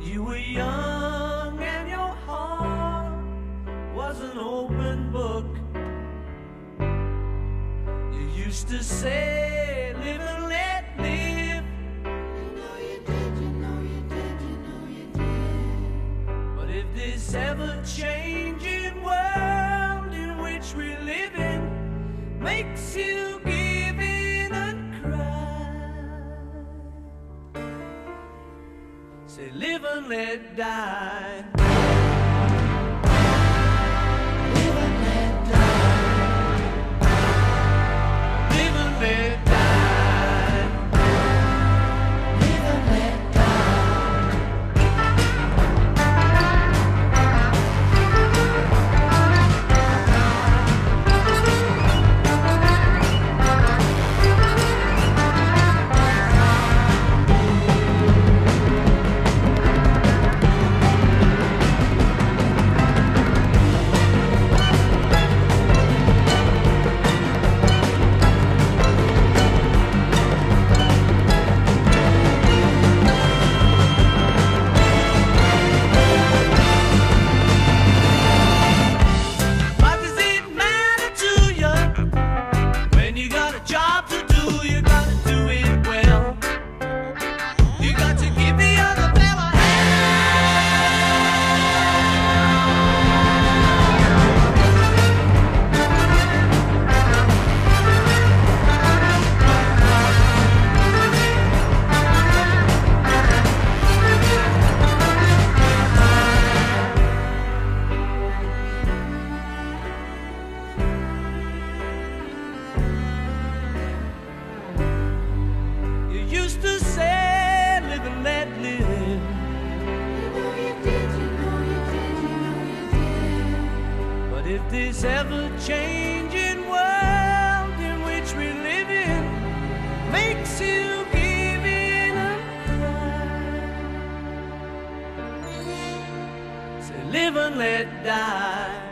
You were young and your heart was an open book. You used to say, live and let live. You know you did, you know you did, you know you did. But if this ever-changing world in which we live in makes you give in and cry, say live and let die. Live and let die. Live and let die. Live and let die. What does it matter to you when you got a job to do? You gotta do it well. You got to give the other fella You used to say, live and let live. You know you did, you know you did, you know you did. But if this ever-changing world in which we live in makes you give in and cry, say live and let die.